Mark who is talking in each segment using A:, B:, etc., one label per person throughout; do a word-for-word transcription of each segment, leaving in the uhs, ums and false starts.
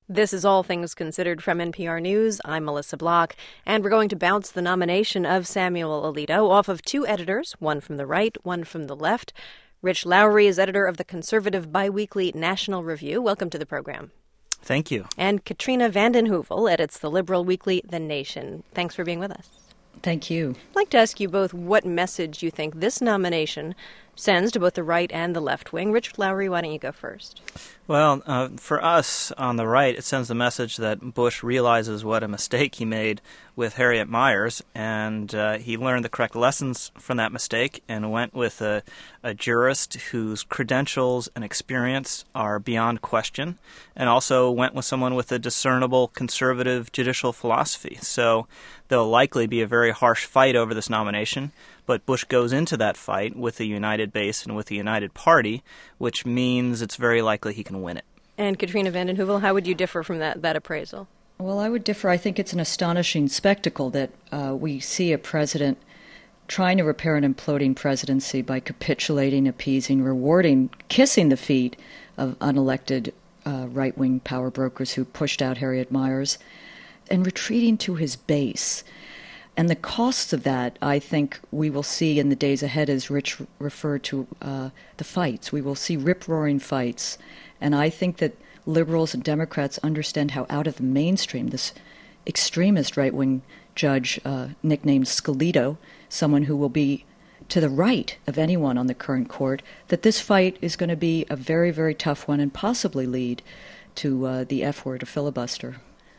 A: This is All Things Considered from N P R News. I'm Melissa Block, and we're going to bounce the nomination of Samuel Alito off of two editors, one from the right, one from the left. Rich Lowry is editor of the conservative biweekly National Review. Welcome to the program.
B: Thank you.
A: And Katrina vanden Heuvel edits the liberal weekly The Nation. Thanks for being with us.
C: Thank you.
A: I'd like to ask you both what message you think this nomination sends to both the right and the left wing. Richard Lowry, why don't you go first?
B: Well, uh, for us on the right, it sends the message that Bush realizes what a mistake he made with Harriet Miers, and uh, he learned the correct lessons from that mistake and went with a, a jurist whose credentials and experience are beyond question, and also went with someone with a discernible conservative judicial philosophy. So there'll likely be a very harsh fight over this nomination, but Bush goes into that fight with a united base and with a united party, which means it's very likely he can win it.
A: And Katrina vanden Heuvel, how would you differ from that, that appraisal?
C: Well, I would differ. I think it's an astonishing spectacle that uh, we see a president trying to repair an imploding presidency by capitulating, appeasing, rewarding, kissing the feet of unelected uh, right-wing power brokers who pushed out Harriet Miers, and retreating to his base. And the costs of that, I think, we will see in the days ahead, as Rich referred to uh, the fights. We will see rip-roaring fights. And I think that liberals and Democrats understand how out of the mainstream this extremist right-wing judge, uh, nicknamed Scalito, someone who will be to the right of anyone on the current court, that this fight is going to be a very, very tough one and possibly lead to uh, the F word, a filibuster.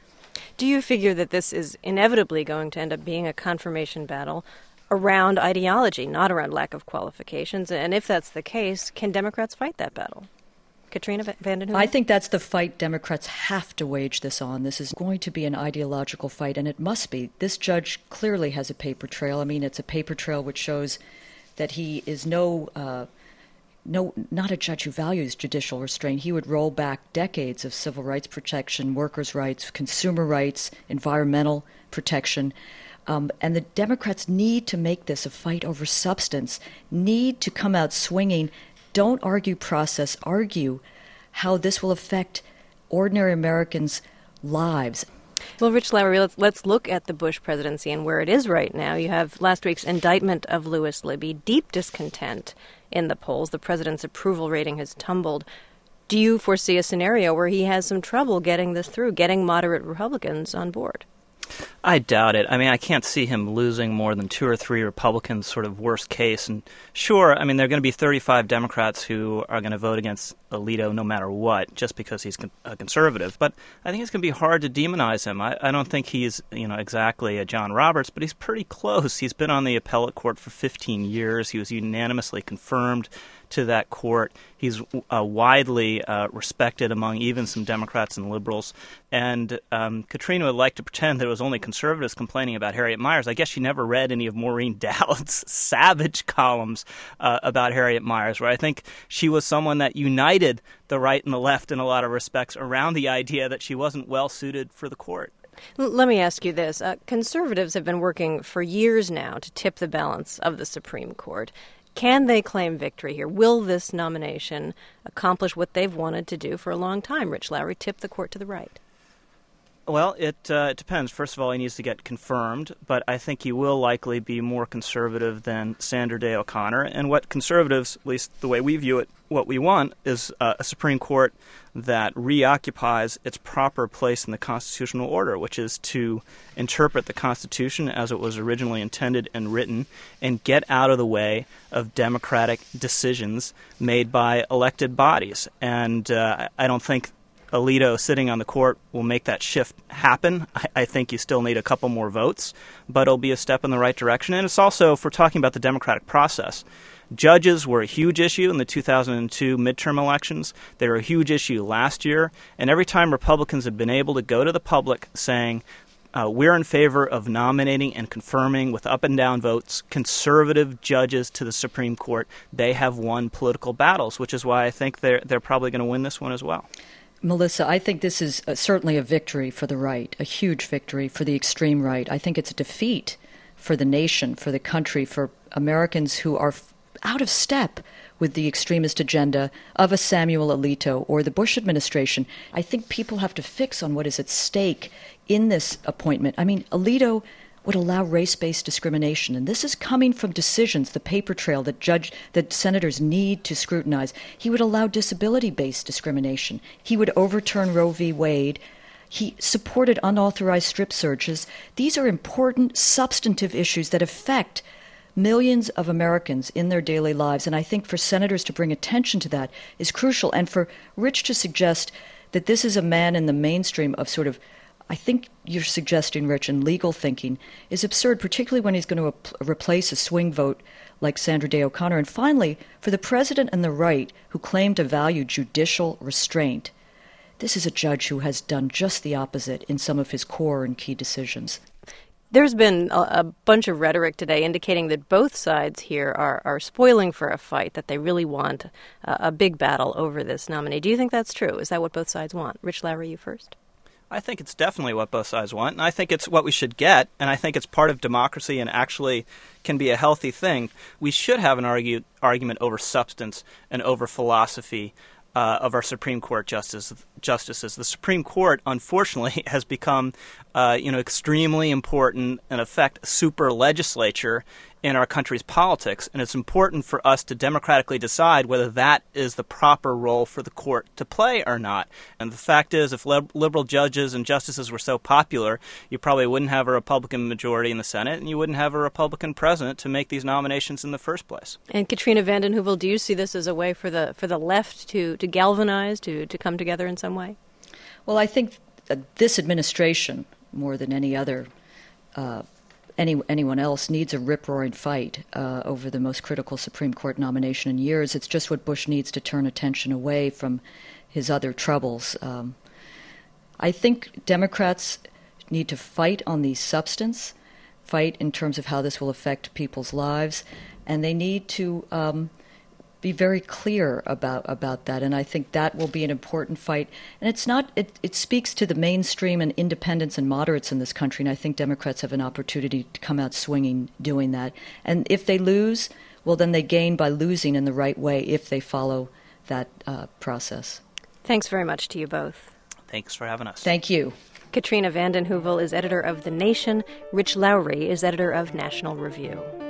A: Do you figure that this is inevitably going to end up being a confirmation battle around ideology, not around lack of qualifications? And if that's the case, can Democrats fight that battle? Katrina vanden Heuvel?
C: I think that's the fight Democrats have to wage this on. This is going to be an ideological fight, and it must be. This judge clearly has a paper trail. I mean, it's a paper trail which shows that he is no... Uh, No, not a judge who values judicial restraint. He would roll back decades of civil rights protection, workers' rights, consumer rights, environmental protection. Um, and the Democrats need to make this a fight over substance, need to come out swinging. Don't argue process, argue how this will affect ordinary Americans' lives.
A: Well, Rich Lowry, let's, let's look at the Bush presidency and where it is right now. You have last week's indictment of Louis Libby, deep discontent in the polls. The president's approval rating has tumbled. Do you foresee a scenario where he has some trouble getting this through, getting moderate Republicans on board?
B: I doubt it. I mean, I can't see him losing more than two or three Republicans, sort of worst case. And sure, I mean, there are going to be thirty-five Democrats who are going to vote against Alito no matter what, just because he's a conservative. But I think it's going to be hard to demonize him. I, I don't think he's, you know, exactly a John Roberts, but he's pretty close. He's been on the appellate court for fifteen years. He was unanimously confirmed to that court. He's uh, widely uh, respected among even some Democrats and liberals. And um, Katrina would like to pretend that it was only conservatives complaining about Harriet Miers. I guess she never read any of Maureen Dowd's savage columns uh, about Harriet Miers, where I think she was someone that united the right and the left in a lot of respects around the idea that she wasn't well suited for the court.
A: Let me ask you this. Uh, conservatives have been working for years now to tip the balance of the Supreme Court. Can they claim victory here? Will this nomination accomplish what they've wanted to do for a long time? Rich Lowry, tip the court to the right.
B: Well, it, uh, it depends. First of all, he needs to get confirmed, but I think he will likely be more conservative than Sandra Day O'Connor. And what conservatives, at least the way we view it, what we want is uh, a Supreme Court that reoccupies its proper place in the constitutional order, which is to interpret the Constitution as it was originally intended and written and get out of the way of democratic decisions made by elected bodies. And uh, I don't think Alito sitting on the court will make that shift happen. I, I think you still need a couple more votes, but it'll be a step in the right direction. And it's also, if we're talking about the democratic process, judges were a huge issue in the two thousand two midterm elections. They were a huge issue last year. And every time Republicans have been able to go to the public saying, uh, we're in favor of nominating and confirming with up and down votes conservative judges to the Supreme Court, they have won political battles, which is why I think they're, they're probably going to win this one as well.
C: Melissa, I think this is uh, certainly a victory for the right, a huge victory for the extreme right. I think it's a defeat for the nation, for the country, for Americans who are f- out of step with the extremist agenda of a Samuel Alito or the Bush administration. I think people have to fix on what is at stake in this appointment. I mean, Alito would allow race-based discrimination, and this is coming from decisions, the paper trail that judge that senators need to scrutinize. He would allow disability-based discrimination. He would overturn Roe v. Wade. He supported unauthorized strip searches. These are important, substantive issues that affect millions of Americans in their daily lives, and I think for senators to bring attention to that is crucial. And for Rich to suggest that this is a man in the mainstream of sort of, I think you're suggesting, Rich, in legal thinking, is absurd, particularly when he's going to ap- replace a swing vote like Sandra Day O'Connor. And finally, for the president and the right who claim to value judicial restraint, this is a judge who has done just the opposite in some of his core and key decisions.
A: There's been a, a bunch of rhetoric today indicating that both sides here are, are spoiling for a fight, that they really want a, a big battle over this nominee. Do you think that's true? Is that what both sides want? Rich Lowry, you first.
B: I think it's definitely what both sides want, and I think it's what we should get, and I think it's part of democracy and actually can be a healthy thing. We should have an argue, argument over substance and over philosophy uh, of our Supreme Court justice, justices. The Supreme Court, unfortunately, has become uh, you know, extremely important, in effect, super legislature in our country's politics, and it's important for us to democratically decide whether that is the proper role for the court to play or not. And the fact is, if lib- liberal judges and justices were so popular, you probably wouldn't have a Republican majority in the Senate, and you wouldn't have a Republican president to make these nominations in the first place.
A: And Katrina vanden Heuvel, do you see this as a way for the for the left to, to galvanize, to, to come together in some way?
C: Well, I think this administration, more than any other uh, Any, anyone else, needs a rip-roaring fight uh, over the most critical Supreme Court nomination in years. It's just what Bush needs to turn attention away from his other troubles. Um, I think Democrats need to fight on the substance, fight in terms of how this will affect people's lives, and they need to um, be very clear about about that. And I think that will be an important fight. And it's not. It, it speaks to the mainstream and independents and moderates in this country. And I think Democrats have an opportunity to come out swinging doing that. And if they lose, well, then they gain by losing in the right way if they follow that uh, process.
A: Thanks very much to you both.
B: Thanks for having us.
C: Thank you.
A: Katrina vanden Heuvel is editor of The Nation. Rich Lowry is editor of National Review.